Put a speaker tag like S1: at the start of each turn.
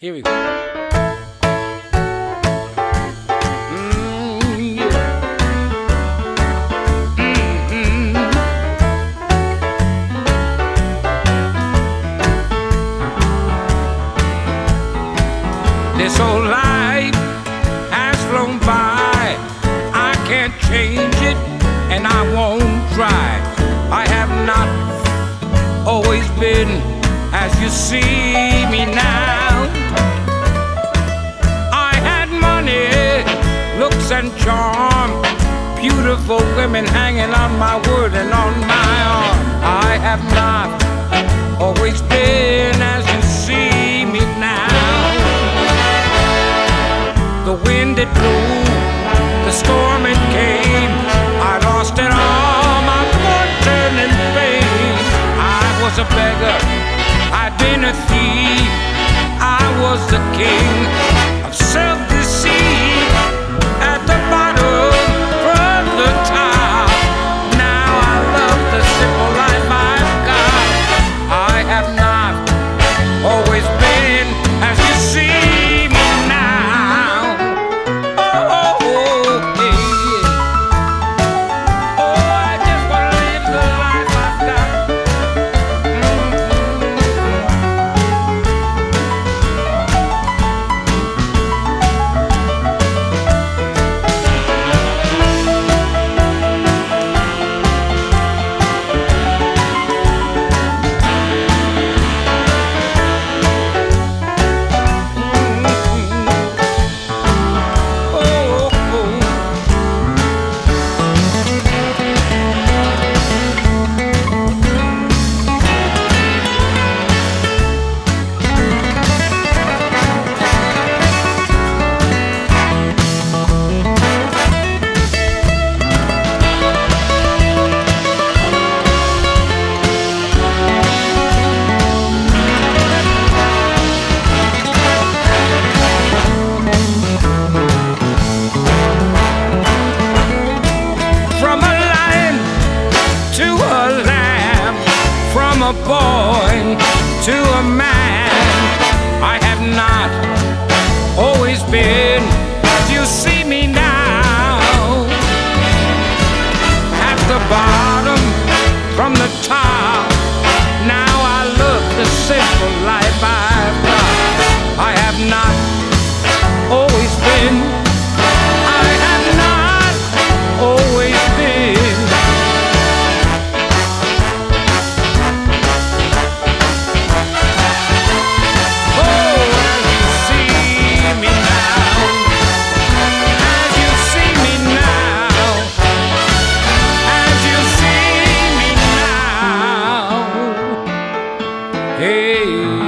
S1: Here we go. Yeah. This whole life has flown by. I can't change it, and I won't try. I have not always been as you see me now. I had money, looks and charm, beautiful women hanging on my word and on my arm. I have not always been as you see me now. The wind it blew, the storm it came, I lost it all, my fortune and fame. I was a beggar, I'd been a thief, I was the king of self-deceit. At the bottom, from the top, now I love the simple life I've got. I have not always been as you see me now. Oh, oh, oh, yeah. Oh, I just wanna live the life I've got. A boy to a man, I have not always been as you see me now. At the bottom, from the top, now I look the simple life I've got. I have not always been, I have not always been. Hey.